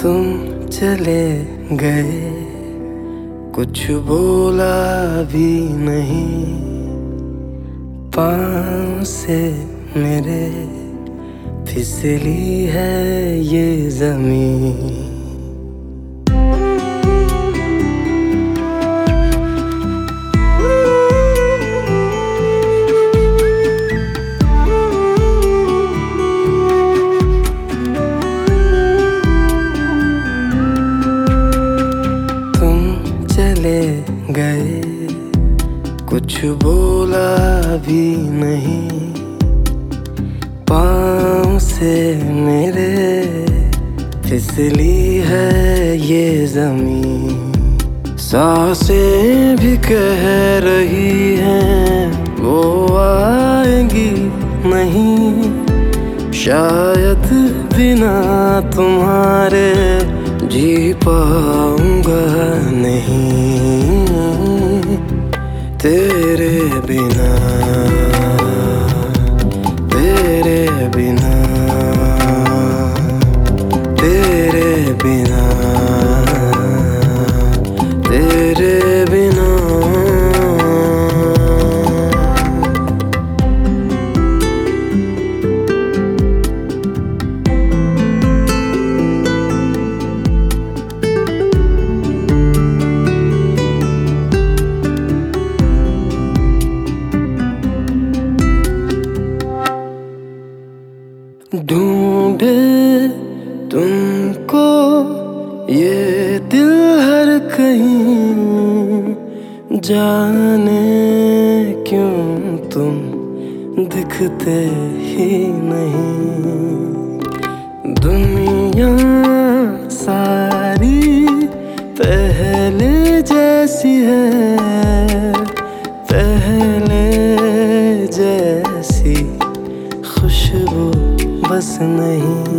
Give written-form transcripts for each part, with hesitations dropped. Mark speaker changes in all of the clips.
Speaker 1: तुम चले गए, कुछ बोला भी नहीं, पाँव से मेरे फिसली है ये ज़मीं। चले गए, कुछ बोला भी नहीं, पाँव से मेरे फिसली है ये ज़मीं। सांसें भी कह रही हैं वो आएंगी नहीं, शायद बिना तुम्हारे जी पाऊंगा नहीं, तेरे बिना, तेरे बिना, तेरे बिना, तेरे बिना। ढूंढे तुमको ये दिल हर कहीं, जाने क्यों तुम दिखते ही नहीं। दुनिया सारी पहले जैसी है, पहले जैसी खुशबू बस नहीं,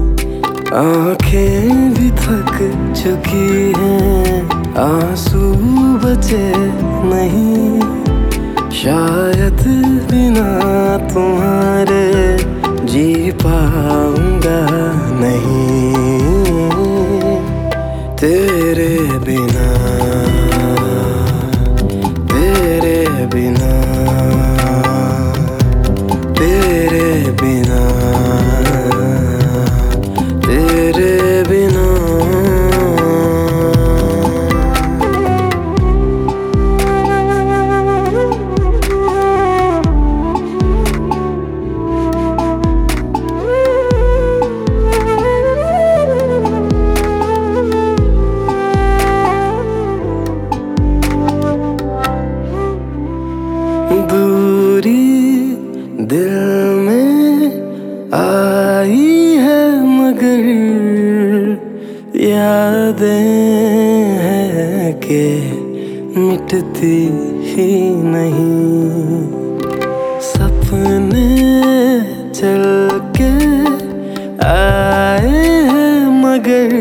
Speaker 1: आंखें भी थक चुकी हैं, आंसू बचे नहीं, शायद बिना तुम्हारे जी पाऊंगा नहीं, तेरे बिना, तेरे बिना, तेरे बिना, तेरे बिना। दूरी दिल में आई है मगर यादें हैं कि मिटती ही नहीं, सपने चल के आए हैं मगर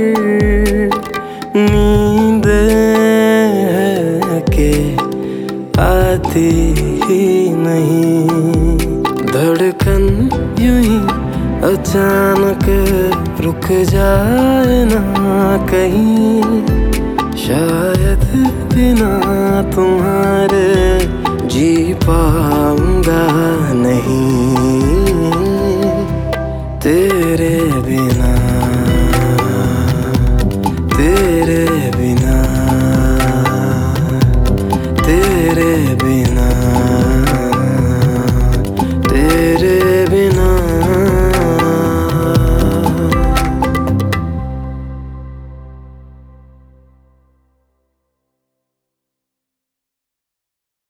Speaker 1: नींदें हैं कि आती ही नहीं, धड़कन यूं ही अचानक रुक जाए ना कहीं, शायद बिना तुम्हारे जी पाऊं